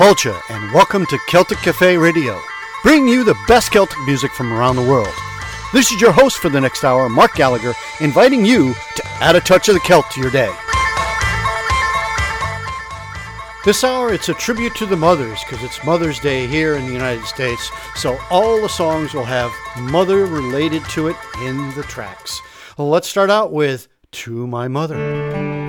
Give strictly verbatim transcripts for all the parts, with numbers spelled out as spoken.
Folcha, and welcome to Celtic Cafe Radio, bringing you the best Celtic music from around the world. This is your host for the next hour, Mark Gallagher, inviting you to add a touch of the Celt to your day. This hour, it's a tribute to the mothers, because it's Mother's Day here in the United States, so all the songs will have mother related to it in the tracks. Well, let's start out with To My Mother.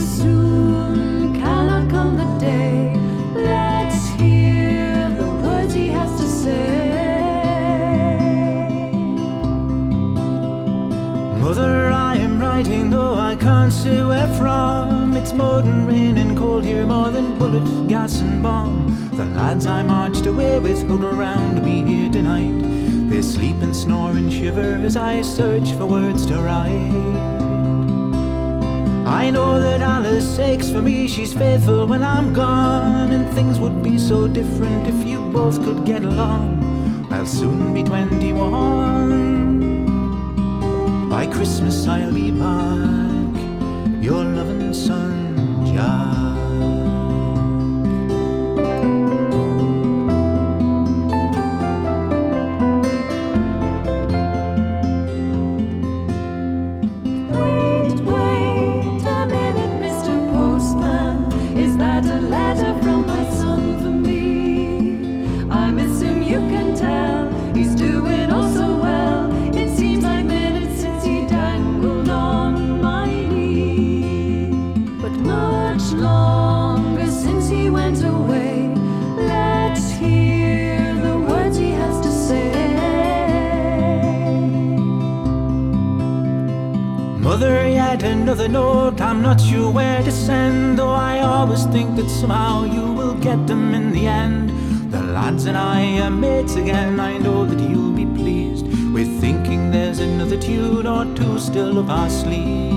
Soon cannot come the day. Let's hear the words we're from, it's mud and rain and cold here, more than bullet, gas and bomb. The lads I marched away with huddle round me here tonight. They sleep and snore and shiver as I search for words to write. I know that Alice aches for me, she's faithful when I'm gone, and things would be so different if you both could get along. I'll soon be twenty-one. By Christmas I'll be back, your loving son, Jack. Another note, I'm not sure where to send, though I always think that somehow you will get them in the end. The lads and I are mates again, I know that you'll be pleased with thinking there's another tune or two still up our sleeves.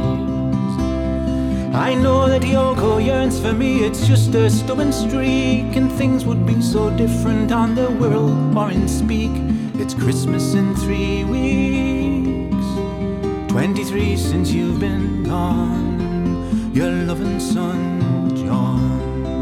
I know that Yoko yearns for me, it's just a stubborn streak, and things would be so different on the world or in speak. It's Christmas in three weeks, twenty-three since you've been gone, your loving son, John.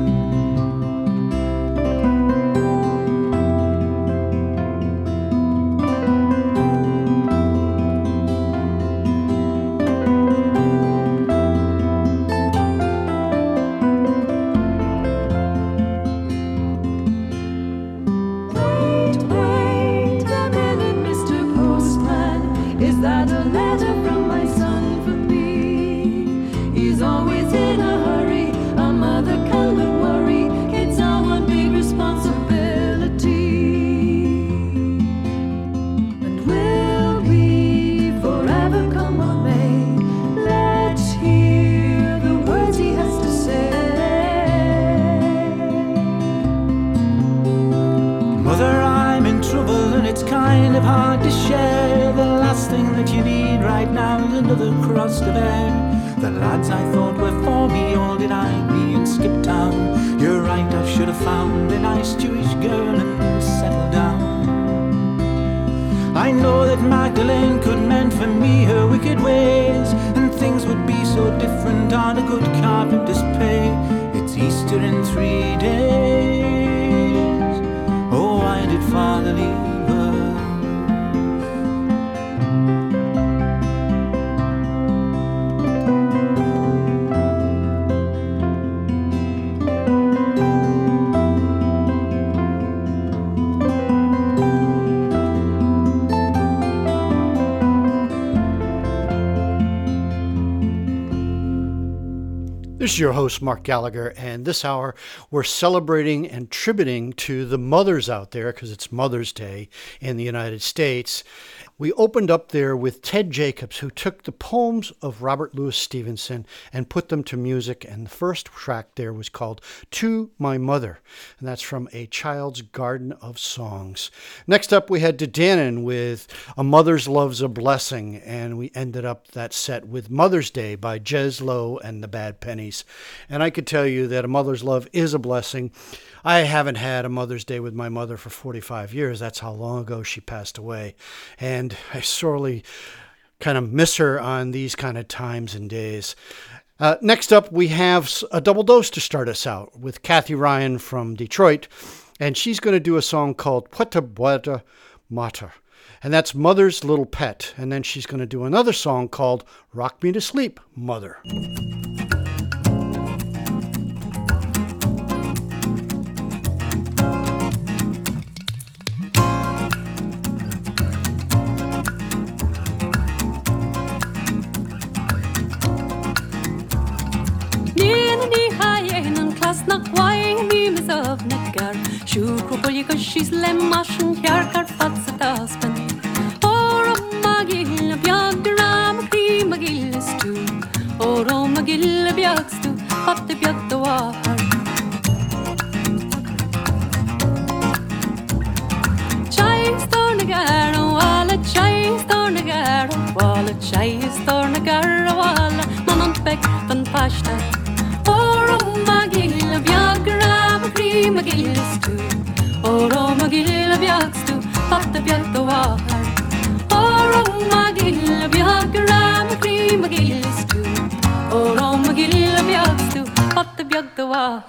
This is your host, Mark Gallagher, and this hour we're celebrating and tributing to the mothers out there because it's Mother's Day in the United States. We opened up there with Ted Jacobs, who took the poems of Robert Louis Stevenson and put them to music, and the first track there was called To My Mother, and that's from A Child's Garden of Songs. Next up, we had Dedanin with A Mother's Love's a Blessing, and we ended up that set with Mother's Day by Jez Lowe and the Bad Pennies. And I could tell you that a mother's love is a blessing. I haven't had a Mother's Day with my mother for forty-five years. That's how long ago she passed away. And I sorely kind of miss her on these kind of times and days. Uh, next up, we have a double dose to start us out with Kathy Ryan from Detroit. And she's going to do a song called Puerta Buena Mater. And that's Mother's Little Pet. And then she's going to do another song called Rock Me to Sleep, Mother. She's lemmashin kjarkar fatsa taspen Or magilla bjadra magil stu Or magilla bjagstu, patte bjagda war. Chai stornagara wala, chai stornagara wala, chai stornagara wala, manon beck van pasta. Oro magilla bjagra, magri magillistu. Oro magilla bjagstu, patte bjagda war. Oro magilla bjagra, magri magillistu. Oro magilla bjagstu, patte bjagda war.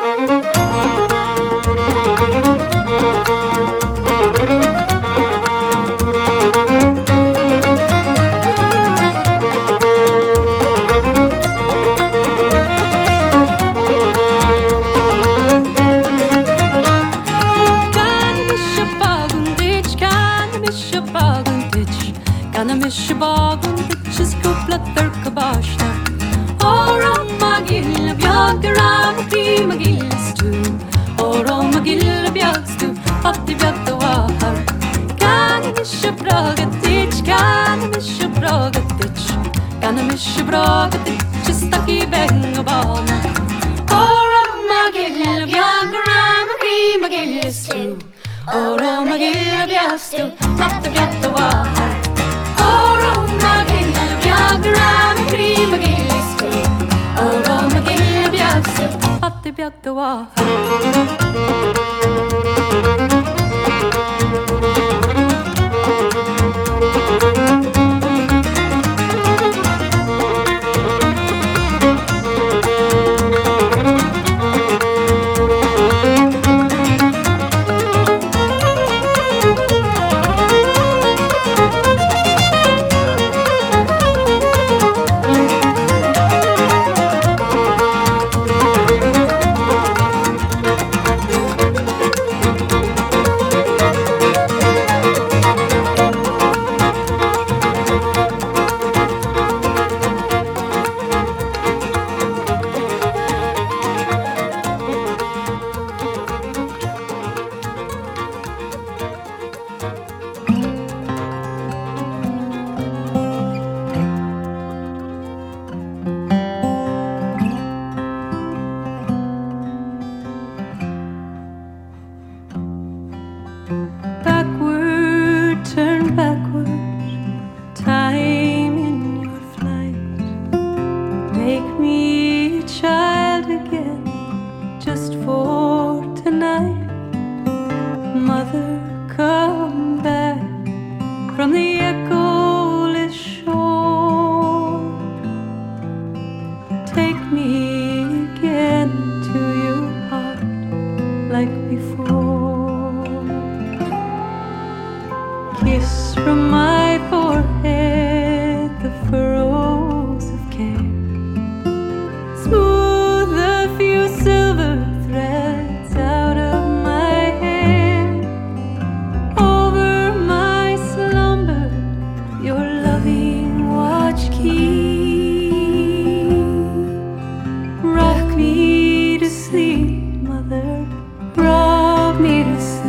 Mishabagun bitches kupla thurka bashta. Oro magilla bjagra, magri magillistu. Oro magilla bjagstu, patte bjagda war. Kana mishabraga ditch, kana mishabraga ditch. Kana mishabraga ditch, stucky bengabana. Oro magilla bjagra, magri magillistu. Oro magilla bjagstu, patte bjagda war. Oro magilla bjagra, magri magillistu. Oro magilla bjagstu, patte bjagda war. Backward, turn backward, time in your flight. Make me a child again, just for tonight. Mother, come back from the echoless shore. Take me again to your heart like before. Kiss from my forehead the furrows of care. Smooth a few silver threads out of my hair. Over my slumber your loving watch keep. Rock me to sleep, mother, rock me to sleep.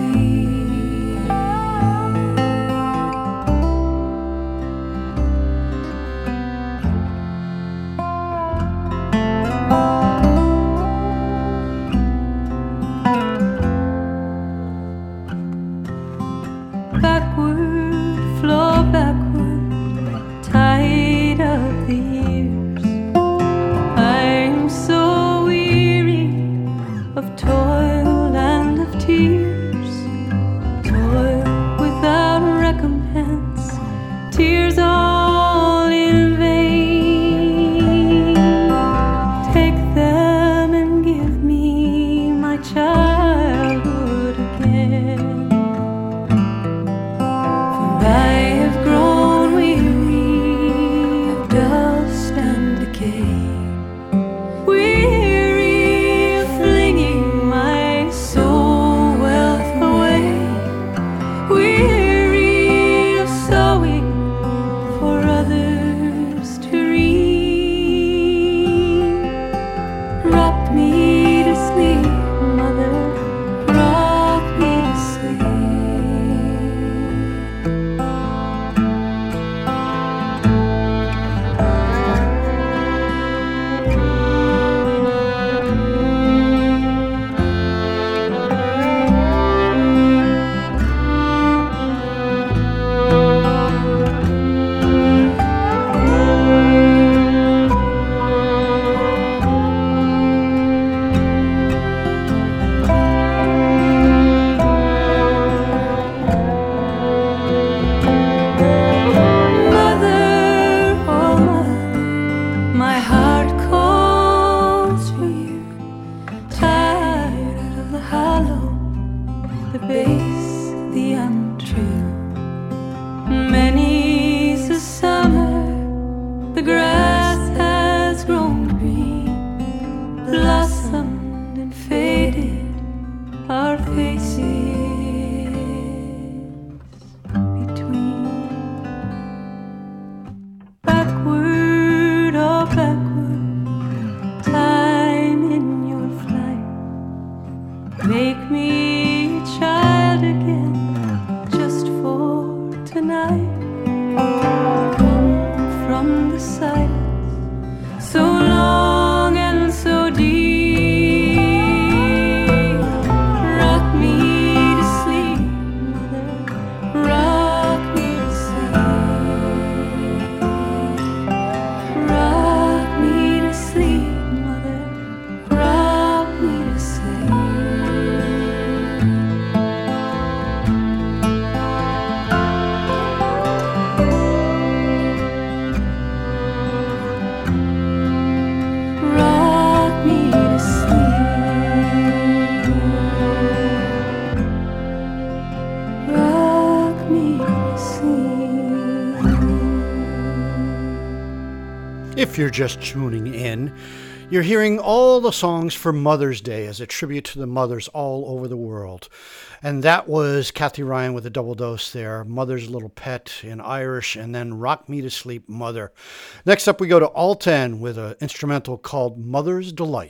If you're just tuning in, you're hearing all the songs for Mother's Day as a tribute to the mothers all over the world. And that was Kathy Ryan with a double dose there, Mother's Little Pet in Irish, and then Rock Me to Sleep, Mother. Next up we go to Altan with an instrumental called Mother's Delight.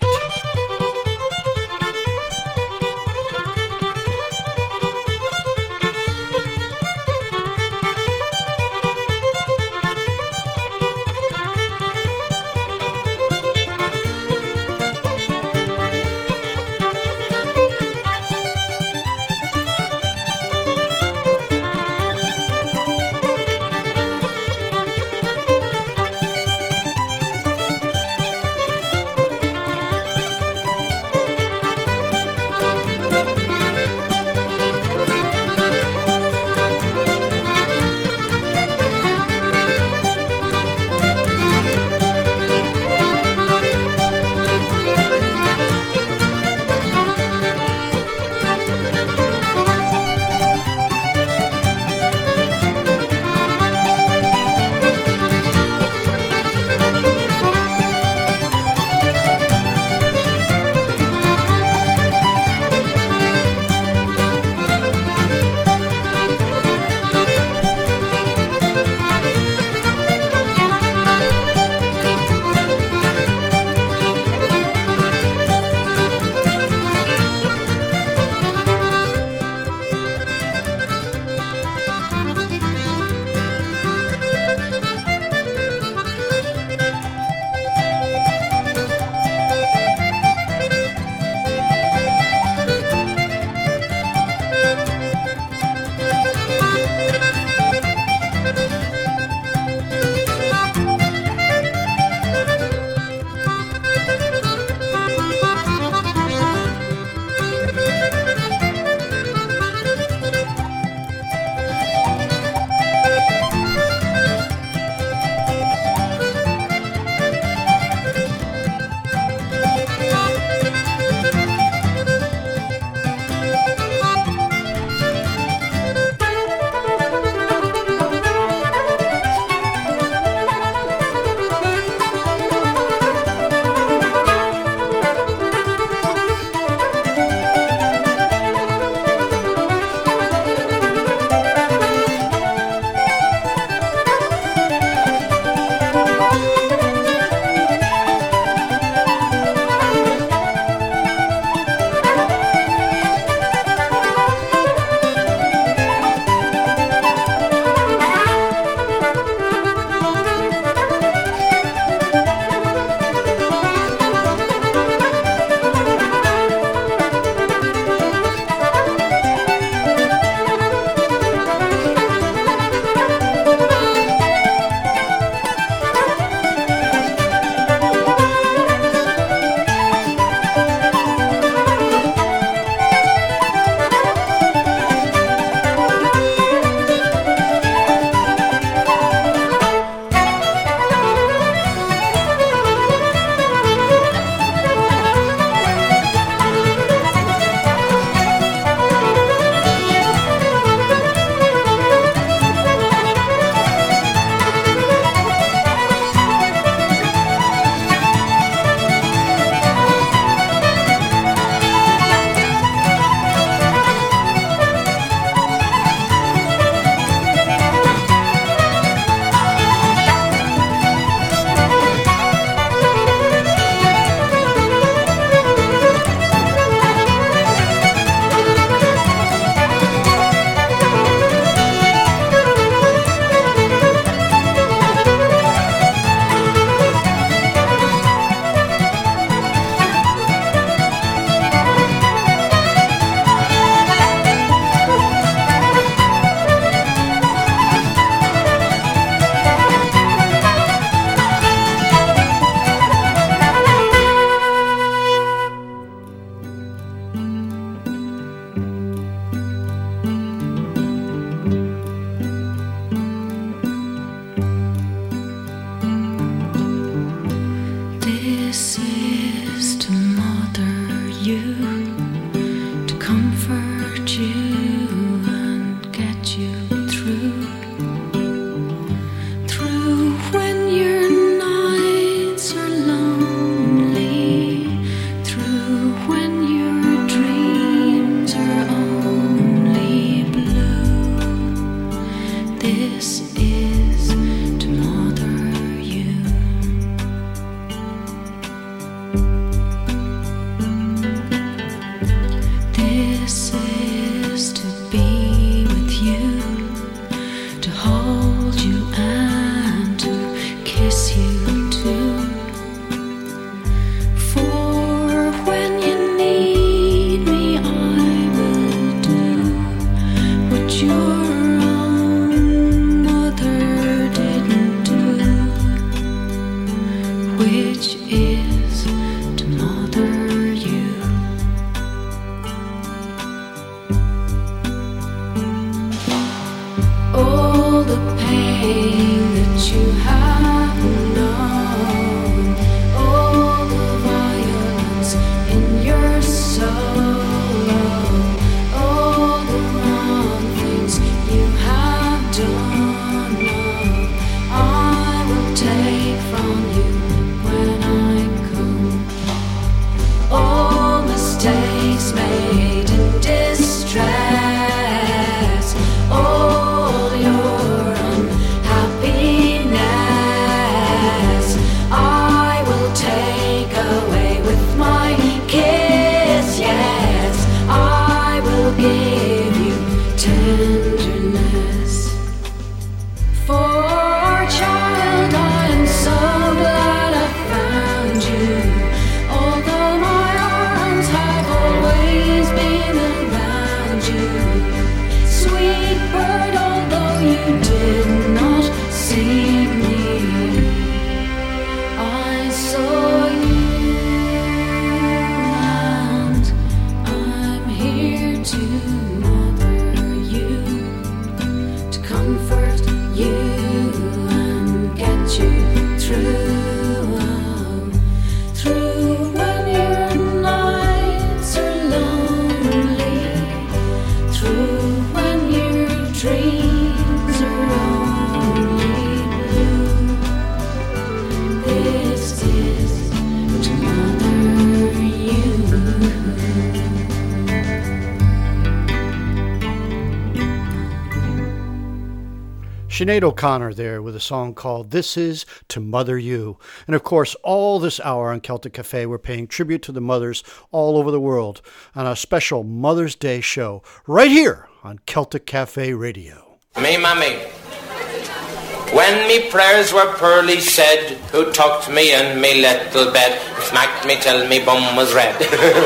Sinead O'Connor there with a song called This Is to Mother You. And of course, all this hour on Celtic Cafe, we're paying tribute to the mothers all over the world on a special Mother's Day show right here on Celtic Cafe Radio. Me mammy, when me prayers were poorly said, who tucked me in me little bed, smacked me till me bum was red.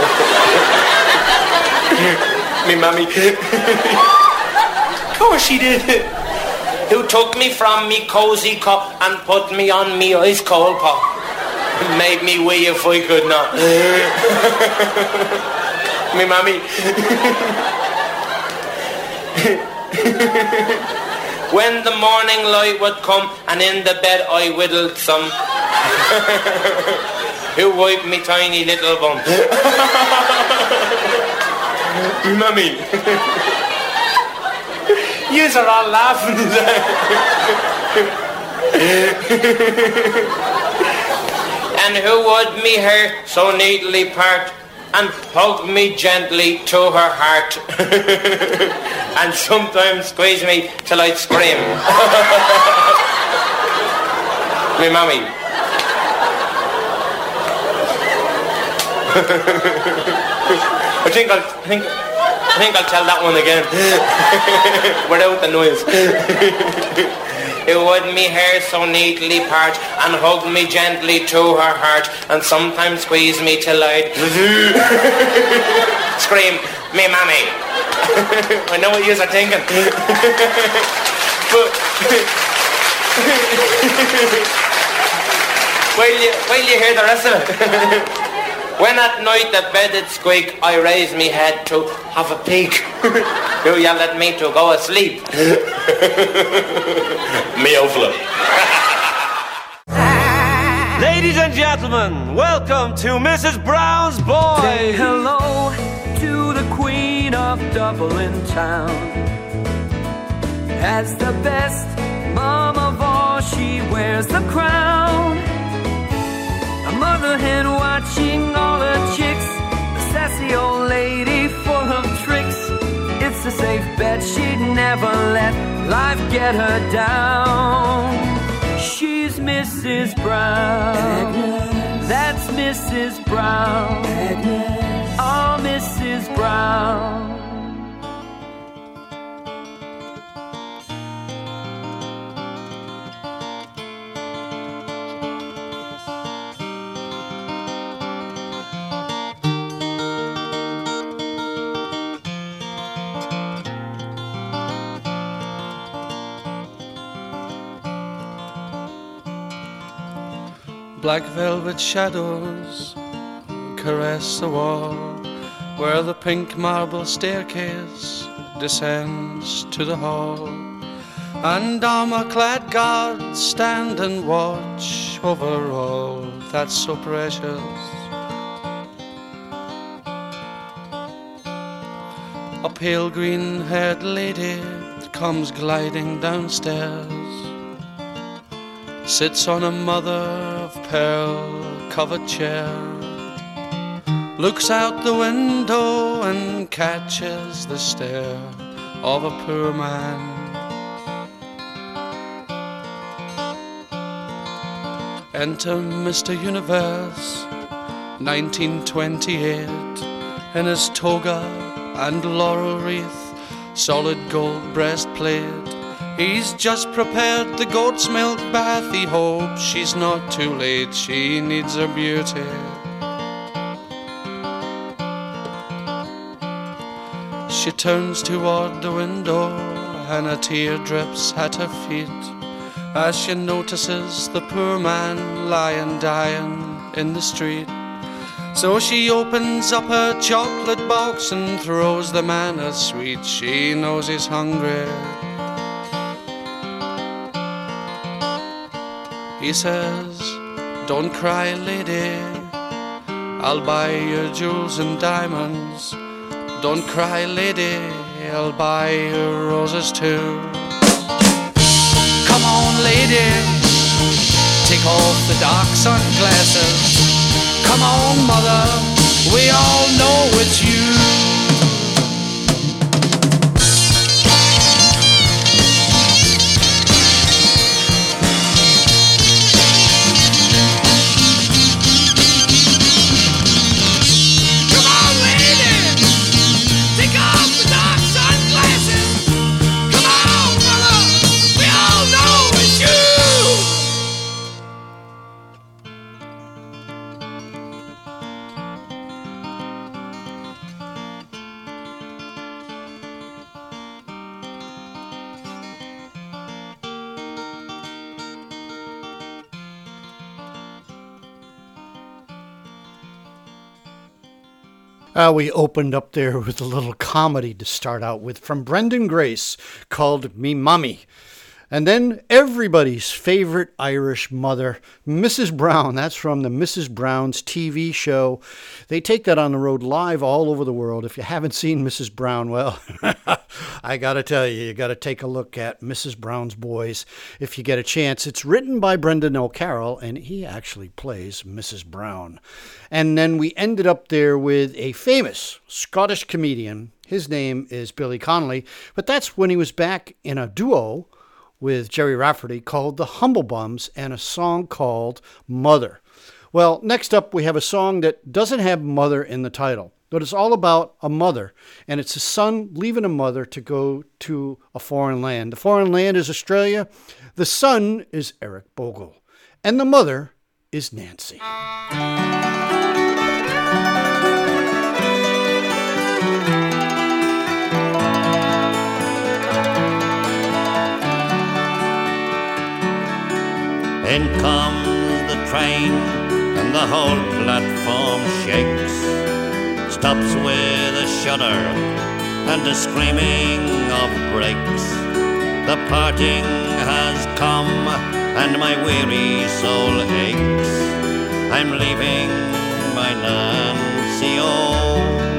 Me mammy, of course she did. Who took me from me cosy cup and put me on me ice cold pot. Made me wee if I could not. Me mammy. When the morning light would come and in the bed I whittled some. Who wiped me tiny little bum. Me mammy. Yous are all laughing. And who would me hair so neatly part and hug me gently to her heart and sometimes squeeze me till I'd scream. Me mommy. I think I'll think I think I'll tell that one again without the noise. It would me hair so neatly part and hug me gently to her heart and sometimes squeeze me till I'd scream, me mammy. I know what yous are thinking. But while you, while you hear the rest of it. When at night the bed did squeak, I raised me head to have a peek. Do you let me to go asleep? Meow flip. Ladies and gentlemen, welcome to Missus Brown's Boys. Say hello to the Queen of Dublin town. As the best mom of all, she wears the crown. A mother hen watching all her chicks, a sassy old lady full of tricks. It's a safe bet she'd never let life get her down. She's Missus Brown. Agnes. That's Missus Brown. Agnes. Oh, Missus Brown. Black velvet shadows caress the wall where the pink marble staircase descends to the hall, and armor-clad guards stand and watch over all that's so precious. A pale green-haired lady comes gliding downstairs, sits on a mother-of-pearl-covered chair, looks out the window and catches the stare of a poor man. Enter Mister Universe, nineteen twenty-eight, in his toga and laurel wreath, solid gold breastplate. He's just prepared the goat's milk bath. He hopes she's not too late, she needs her beauty. She turns toward the window and a tear drips at her feet as she notices the poor man lying dying in the street. So she opens up her chocolate box and throws the man a sweet. She knows he's hungry. He says, "Don't cry, lady, I'll buy your jewels and diamonds. Don't cry, lady, I'll buy your roses too. Come on, lady, take off the dark sunglasses. Come on, mother, we all know it's you." Uh, we opened up there with a little comedy to start out with from Brendan Grace called Me Mummy. And then everybody's favorite Irish mother, Missus Brown. That's from the Missus Brown's T V show. They take that on the road live all over the world. If you haven't seen Missus Brown, well, I got to tell you, you got to take a look at Missus Brown's Boys if you get a chance. It's written by Brendan O'Carroll, and he actually plays Missus Brown. And then we ended up there with a famous Scottish comedian. His name is Billy Connolly, but that's when he was back in a duo with Jerry Rafferty called The Humble Bums and a song called Mother. Well, next up we have a song that doesn't have mother in the title, but it's all about a mother, and it's a son leaving a mother to go to a foreign land. The foreign land is Australia. The son is Eric Bogle, and the mother is Nancy. In comes the train and the whole platform shakes, stops with a shudder and a screaming of brakes. The parting has come and my weary soul aches. I'm leaving my Nancy, oh.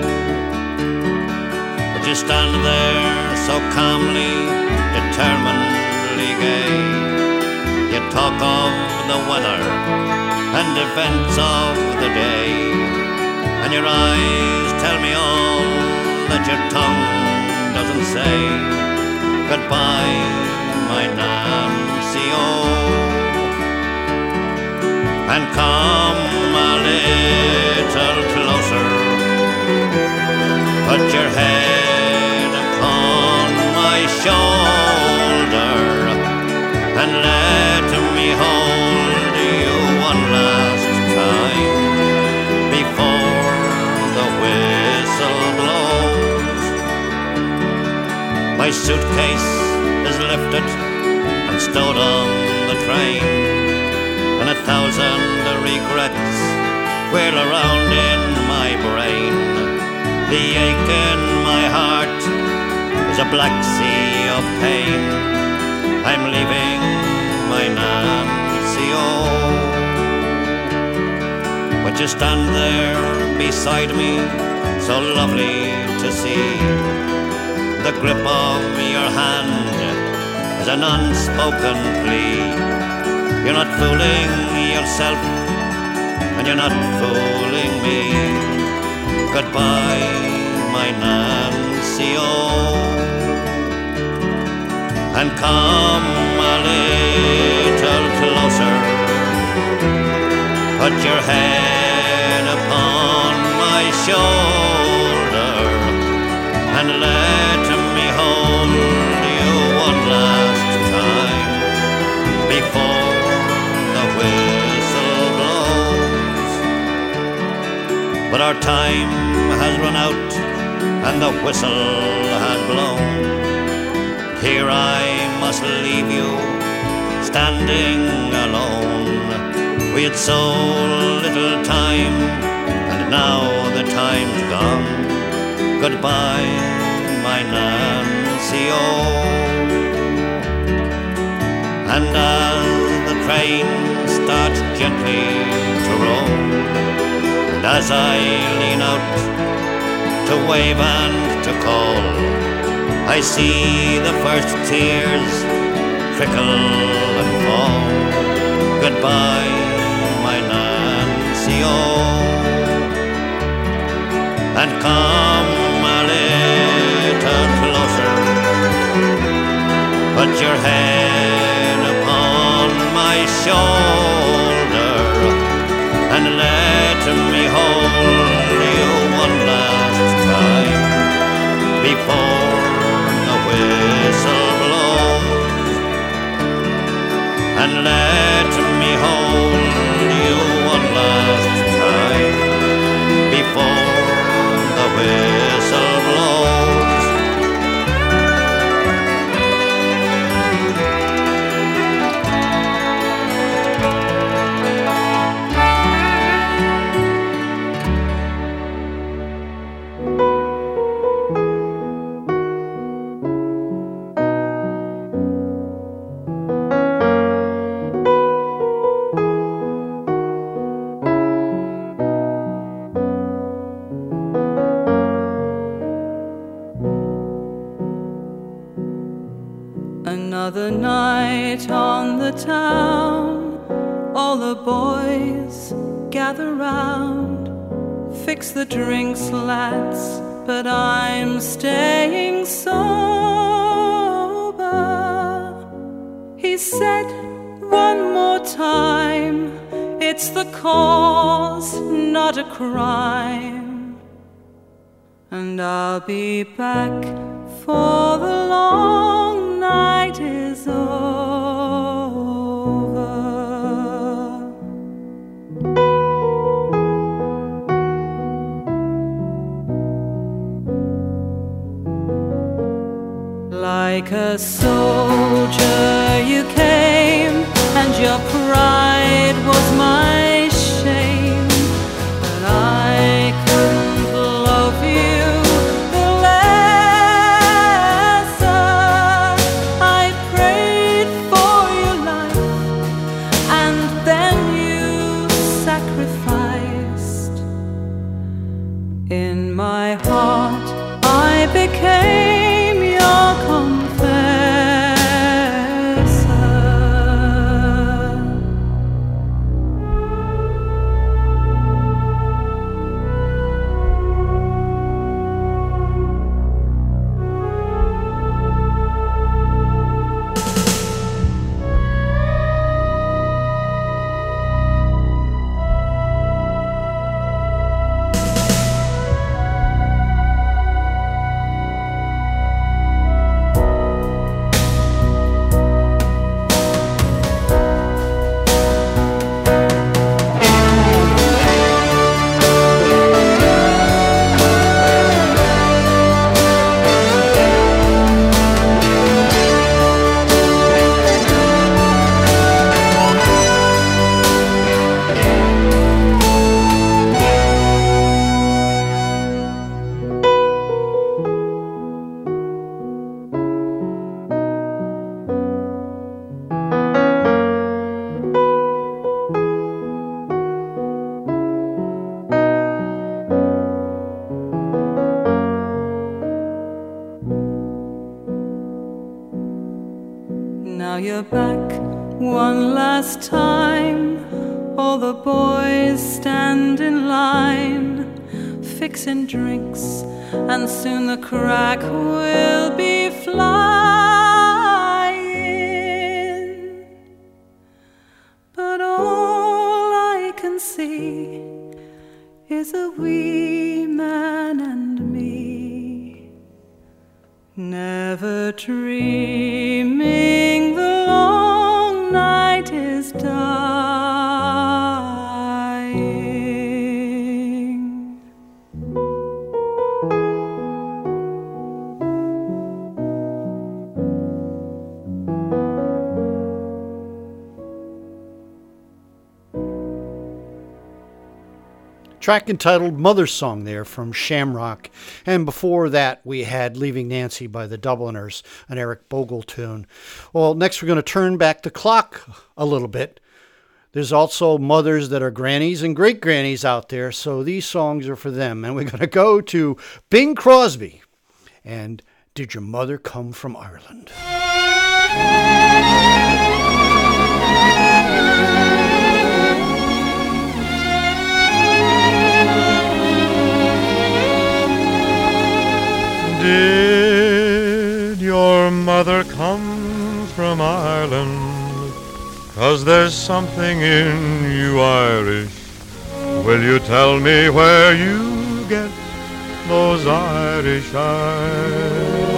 But you stand there so calmly, determinedly gay. You talk of the weather and events of the day, and your eyes tell me all that your tongue doesn't say. Goodbye, my Nancy, oh. And come a little closer, put your head upon my shoulder, and let me hold you one last time before the whistle blows. My suitcase is lifted and stowed on the train, and a thousand regrets whirl around in my brain. The ache in my heart is a black sea of pain. I'm leaving my Nancy, oh. But you stand there beside me, so lovely to see. The grip of your hand is an unspoken plea. You're not fooling yourself, and you're not fooling me. Goodbye, my Nancy, oh. And come a little closer, put your head upon my shoulder, and let me hold you one last time before the whistle blows. But our time has run out and the whistle has blown. Here I must leave you, standing alone. We had so little time, and now the time's gone. Goodbye, my Nancy, oh. And as the train starts gently to roll, and as I lean out to wave and to call, I see the first tears trickle and fall. Goodbye, my Nancy, oh. And come a little closer, put your head upon my shoulder, and let me hold you one last time before whistle blows. And let me hold you one last time before the whistle blows. the town. All the boys gather round. Fix the drinks, lads, but I'm staying sober. He said one more time, it's the cause, not a crime. And I'll be back for the long night is over. Like a soldier you came, and your pride was my shame. But I couldn't love you the lesser. I prayed for your life, and then you sacrificed. In my heart I became your confessor. Now you're back one last time. All the boys stand in line, fixing drinks, and soon the crack will be flying. But all I can see is a wee man and me, never dreaming the long night is dying. Track entitled Mother's Song there from Shamrock. And before that, we had Leaving Nancy by the Dubliners, an Eric Bogle tune. Well, next we're going to turn back the clock a little bit. There's also mothers that are grannies and great-grannies out there, so these songs are for them. And we're going to go to Bing Crosby and Did Your Mother Come from Ireland? Did your mother come from Ireland? 'Cause there's something in you Irish. Will you tell me where you get those Irish eyes?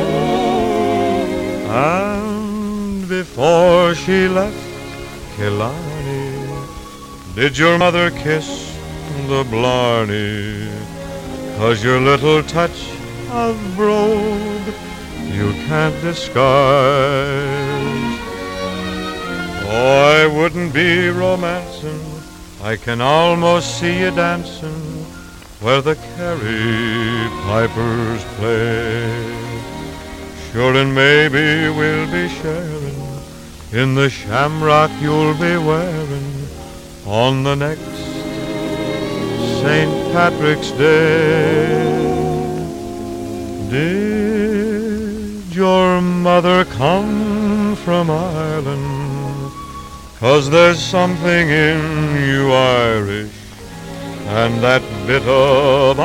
And before she left Killarney, did your mother kiss the Blarney? 'Cause your little touch of brogue you can't disguise. Oh, I wouldn't be romancing, I can almost see you dancing where the Kerry pipers play. Sure, and maybe we'll be sharing in the shamrock you'll be wearing on the next Saint Patrick's Day. Did your mother come from Ireland? 'cause there's something in you Irish, and that bit of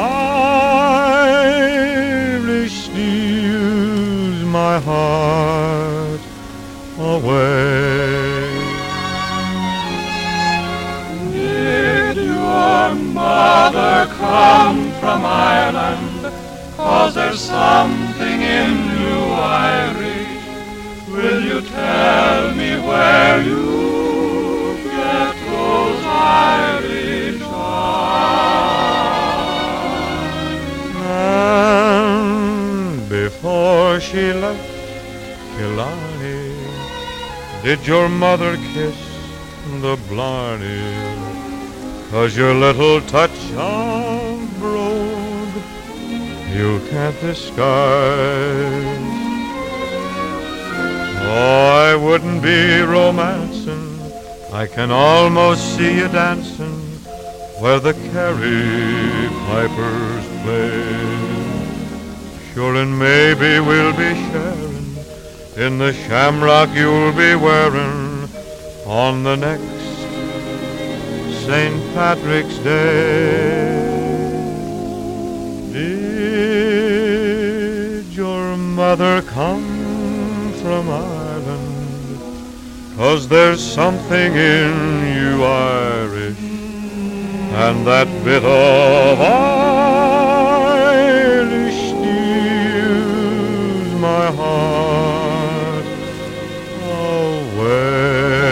Irish steals my heart away. Did your mother come from Ireland? 'Cause there's something in you Irish. Will you tell me where you get those Irish eyes? And before she left Killarney, did your mother kiss the Blarney? 'Cause your little touch of brogue you can't disguise. Oh, I wouldn't be romancing, I can almost see you dancing where the Kerry pipers play. Sure, and maybe we'll be sharing in the shamrock you'll be wearing on the next Saint Patrick's Day. Did your mother come from Ireland? 'Cause there's something in you Irish, and that bit of Irish steals my heart away.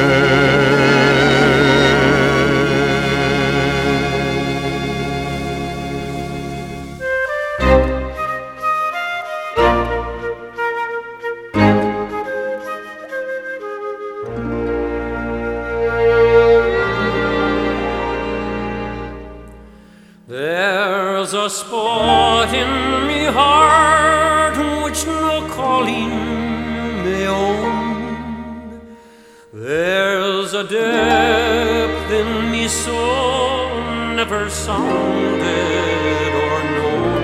There's a spot in me heart which no calling may own. There's a depth in me soul never sounded or known.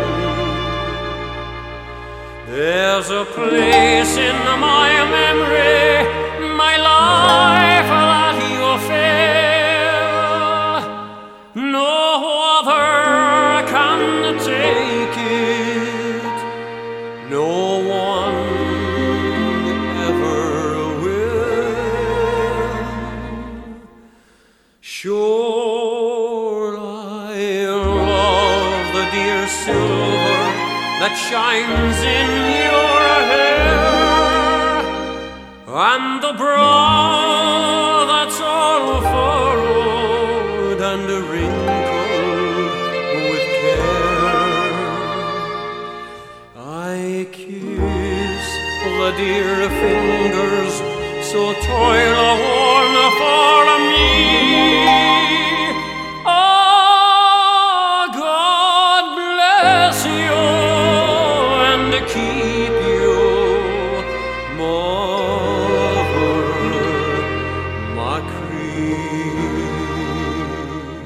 There's a place in my memory, my life that you fill. No other can take it, no one ever will. Sure, I love the dear silver that shines in your hair, and the brow that's all furrowed and wrinkled with care. I kiss the dear fingers so toil-worn for me. Oh, God bless you and keep you, Mother Machree.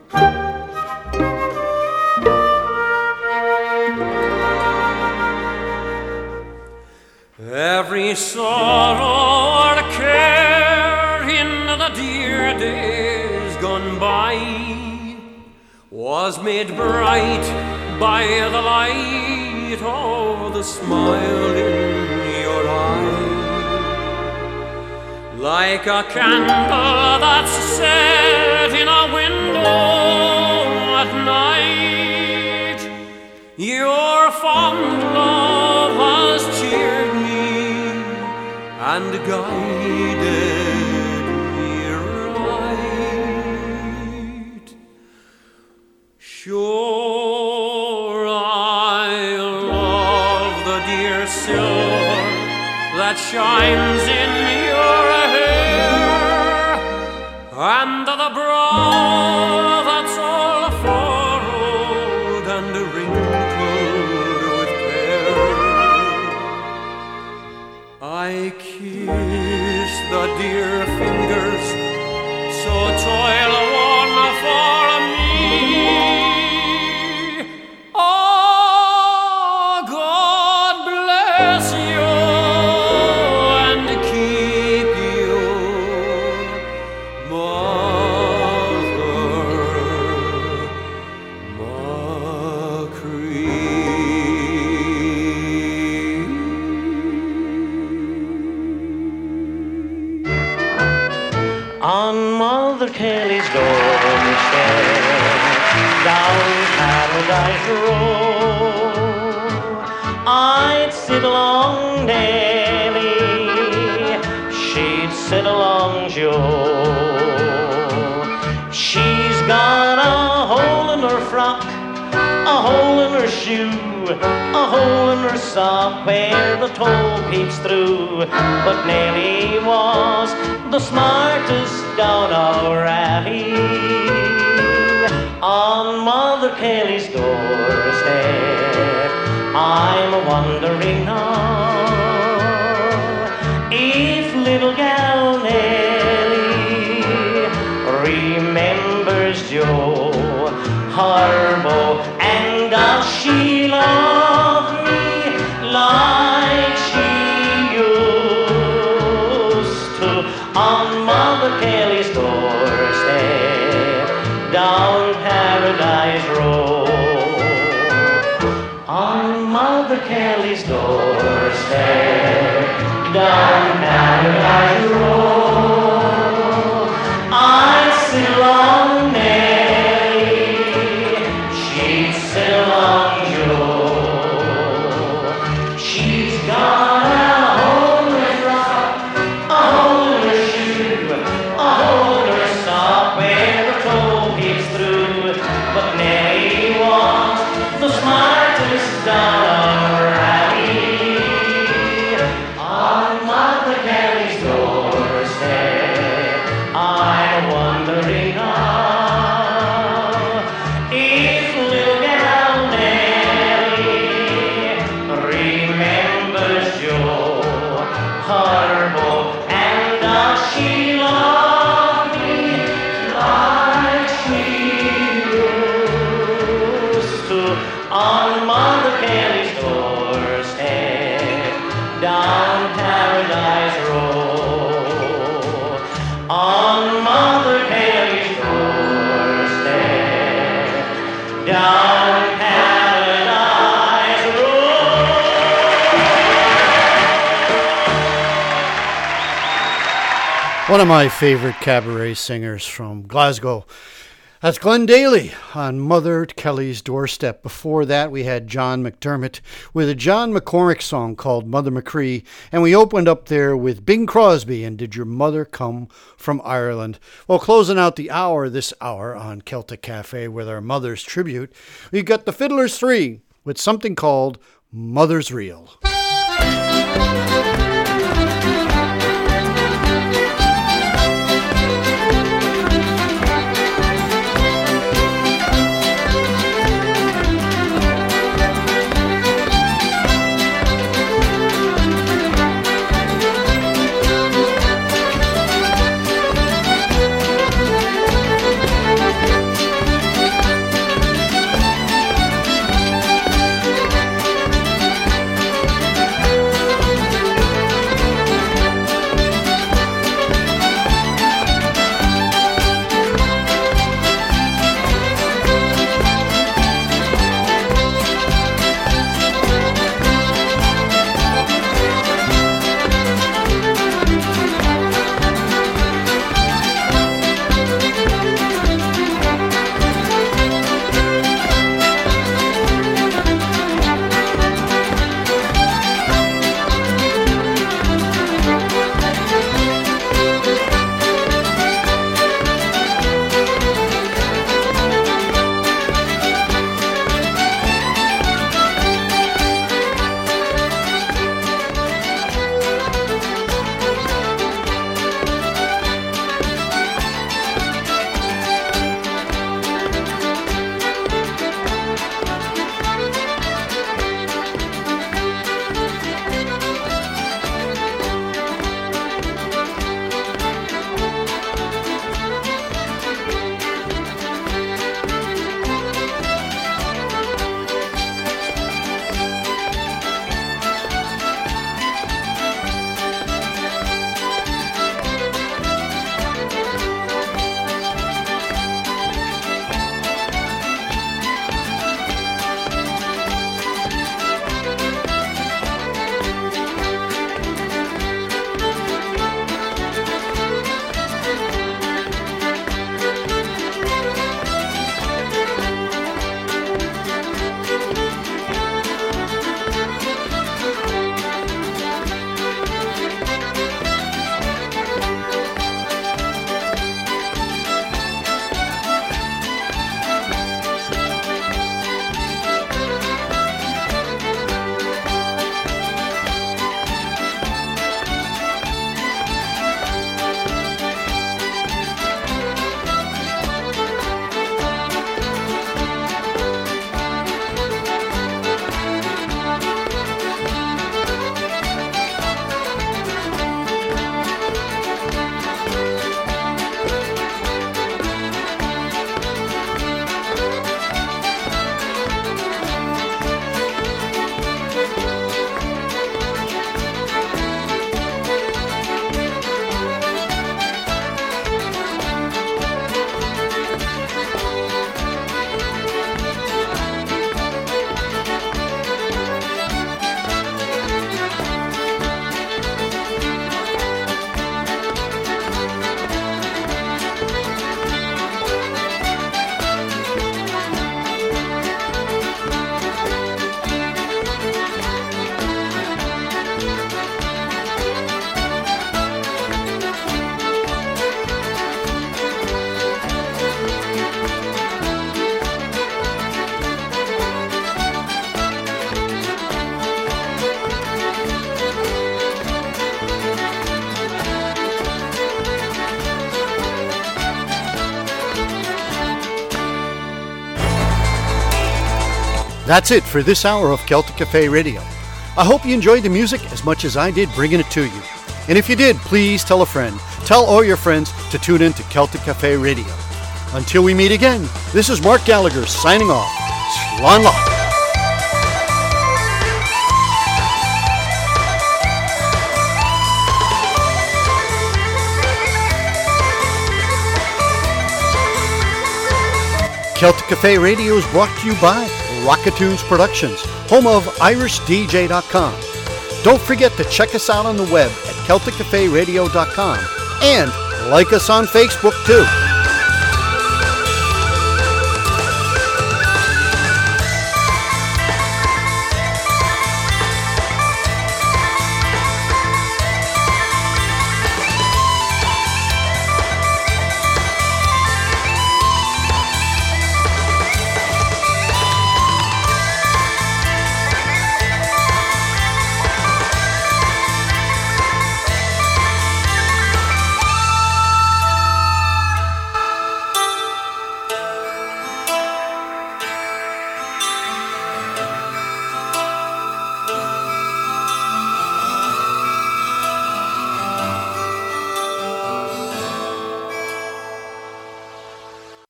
Every sorrow or care in the dear days gone by was made bright by the light of the smile in your eye. Like a candle that's set in a window at night, your fond love has cheered me and guided me right. Sure, I love the dear silver that shines in your hair, and the brow that's all furrowed and wrinkled with care. I kiss the dear fingers so toil-worn for me. Oh, God bless you and keep you, down Paradise Row. I'd sit along Nellie, she'd sit along Joe. She's got a hole in her frock, a hole in her shoe, a hole in her sock where the toe peeps through. But Nellie was the smartest down our alley. On Mother Kelly's doorstep I'm wondering now if little gal Nellie remembers Joe Harbo, and does she love me like she used to? On Mother Kelly's doorstep down Paradise Row. On Mother Kelly's doorstep down Paradise Row, I sit along Nellie, she'd sit along Joe. She's got a hole in her frock, a hole in her shoe, a hole in her sock where the toe peeps through. But Nellie was the smartest down our alley. On Mother Kelly's doorstep I'm wondering now if little gal Nellie remembers Joe Harbo, and does she love me like she used to? On Mother Kelly's doorstep down Paradise Row. On Mother Kelly's doorstep down Paradise Row. One of my favorite cabaret singers from Glasgow. That's Glenn Daly on Mother Kelly's Doorstep. Before that, we had John McDermott with a John McCormick song called Mother Machree. And we opened up there with Bing Crosby and Did Your Mother Come from Ireland? Well, closing out the hour, this hour on Celtic Cafe with our Mother's Tribute, we've got the Fiddlers Three with something called Mother's Reel. That's it for this hour of Celtic Cafe Radio. I hope you enjoyed the music as much as I did bringing it to you. And if you did, please tell a friend. Tell all your friends to tune in to Celtic Cafe Radio. Until we meet again, this is Mark Gallagher signing off. Slán Lá. Celtic Cafe Radio is brought to you by Rockatunes Productions, home of Irish D J dot com. Don't forget to check us out on the web at Celtic Cafe Radio dot com and like us on Facebook too.